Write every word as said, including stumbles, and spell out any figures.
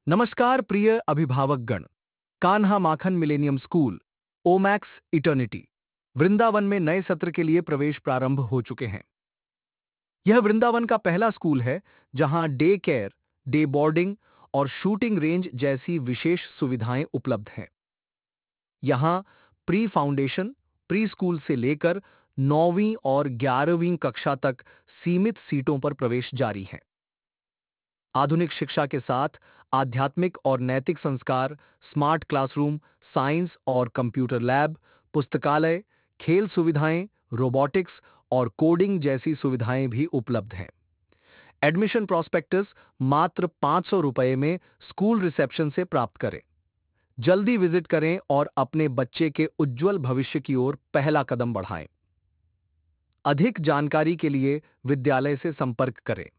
नमस्कार प्रिय अभिभावकगण। Kanha Makhan millennium school, Omaxe eternity, Vrindavan में नए सत्र के लिए प्रवेश प्रारंभ हो चुके हैं। यह वृंदावन का पहला स्कूल है जहां डे केयर, डे बोर्डिंग और शूटिंग रेंज जैसी विशेष सुविधाएं उपलब्ध हैं। यहां प्री फाउंडेशन, प्री स्कूल से लेकर नौवीं और ग्यारहवीं कक्षा तक सीमित सीटों पर प्रवेश जारी है। आधुनिक शिक्षा के साथ आध्यात्मिक और नैतिक संस्कार, स्मार्ट क्लासरूम, साइंस और कंप्यूटर लैब, पुस्तकालय, खेल सुविधाएं, रोबोटिक्स और कोडिंग जैसी सुविधाएं भी उपलब्ध हैं। एडमिशन प्रॉस्पेक्टस मात्र पाँच सौ रुपये में स्कूल रिसेप्शन से प्राप्त करें। जल्दी विजिट करें और अपने बच्चे के उज्जवल भविष्य की ओर पहला कदम बढ़ाएं। अधिक जानकारी के लिए विद्यालय से संपर्क करें।